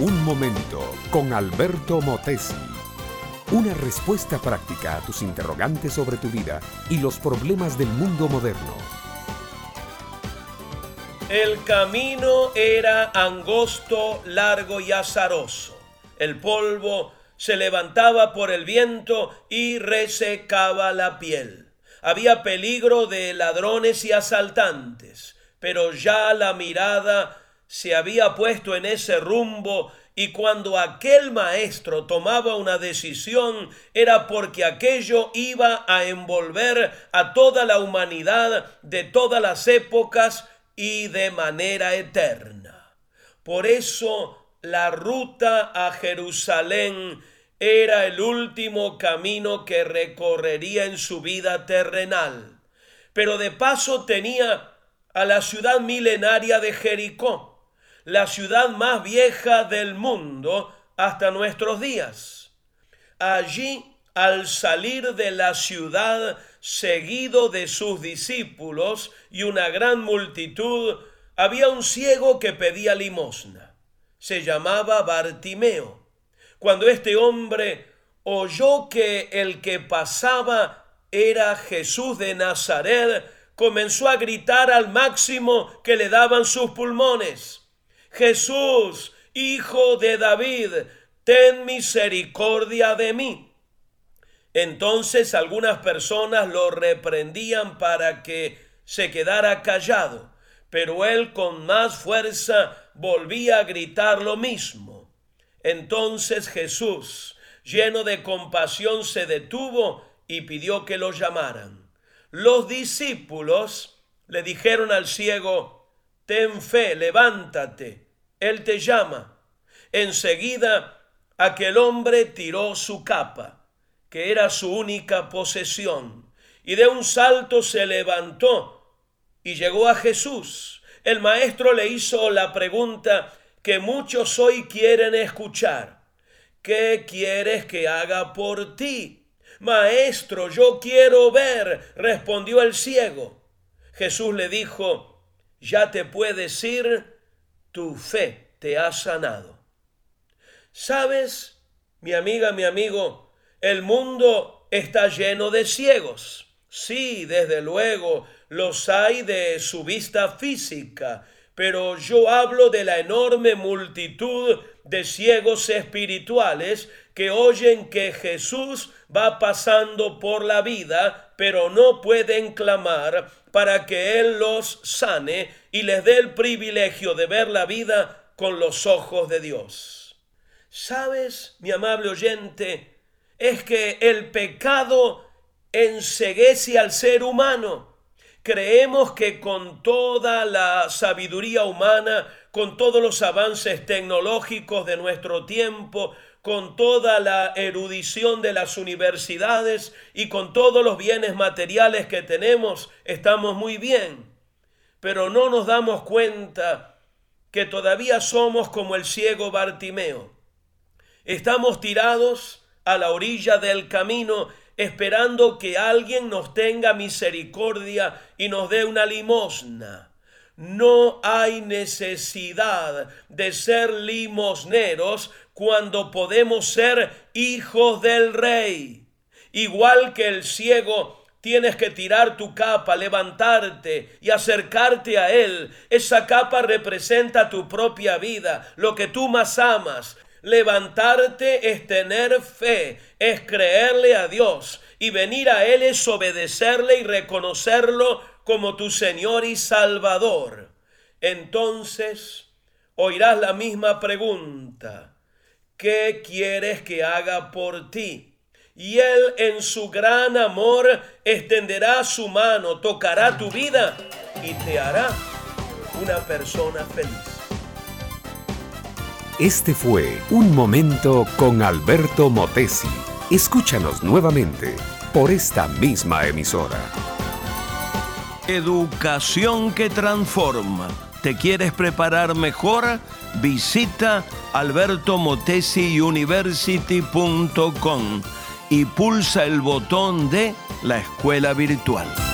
Un momento con Alberto Motesi. Una respuesta práctica a tus interrogantes sobre tu vida y los problemas del mundo moderno. El camino era angosto, largo y azaroso. El polvo se levantaba por el viento y resecaba la piel. Había peligro de ladrones y asaltantes, pero ya la mirada se había puesto en ese rumbo, y cuando aquel maestro tomaba una decisión era porque aquello iba a envolver a toda la humanidad de todas las épocas y de manera eterna. Por eso la ruta a Jerusalén era el último camino que recorrería en su vida terrenal. Pero de paso tenía a la ciudad milenaria de Jericó, la ciudad más vieja del mundo hasta nuestros días. Allí, al salir de la ciudad, seguido de sus discípulos y una gran multitud, había un ciego que pedía limosna. Se llamaba Bartimeo. Cuando este hombre oyó que el que pasaba era Jesús de Nazaret, comenzó a gritar al máximo que le daban sus pulmones: Jesús, hijo de David, ten misericordia de mí. Entonces algunas personas lo reprendían para que se quedara callado, pero él con más fuerza volvía a gritar lo mismo. Entonces Jesús, lleno de compasión, se detuvo y pidió que lo llamaran. Los discípulos le dijeron al ciego: ten fe, levántate, él te llama. Enseguida aquel hombre tiró su capa, que era su única posesión, y de un salto se levantó y llegó a Jesús. El maestro le hizo la pregunta que muchos hoy quieren escuchar: ¿qué quieres que haga por ti? Maestro, yo quiero ver, respondió el ciego. Jesús le dijo: ya te puedes ir, tu fe te ha sanado. ¿Sabes, mi amiga, mi amigo? El mundo está lleno de ciegos. Sí, desde luego, los hay de su vista física, pero yo hablo de la enorme multitud de ciegos espirituales que oyen que Jesús va pasando por la vida, pero no pueden clamar para que Él los sane y les dé el privilegio de ver la vida con los ojos de Dios. ¿Sabes, mi amable oyente? Es que el pecado enceguece al ser humano. Creemos que con toda la sabiduría humana, con todos los avances tecnológicos de nuestro tiempo, con toda la erudición de las universidades y con todos los bienes materiales que tenemos, estamos muy bien. Pero no nos damos cuenta que todavía somos como el ciego Bartimeo. Estamos tirados a la orilla del camino esperando que alguien nos tenga misericordia y nos dé una limosna. No hay necesidad de ser limosneros cuando podemos ser hijos del Rey. Igual que el ciego, tienes que tirar tu capa, levantarte y acercarte a Él. Esa capa representa tu propia vida, lo que tú más amas. Levantarte es tener fe, es creerle a Dios, y venir a Él es obedecerle y reconocerlo como tu Señor y Salvador. Entonces oirás la misma pregunta: ¿qué quieres que haga por ti? Y Él en su gran amor extenderá su mano, tocará tu vida y te hará una persona feliz. Este fue Un Momento con Alberto Motesi. Escúchanos nuevamente por esta misma emisora. Educación que transforma. ¿Te quieres preparar mejor? Visita albertomotesiuniversity.com y pulsa el botón de la escuela virtual.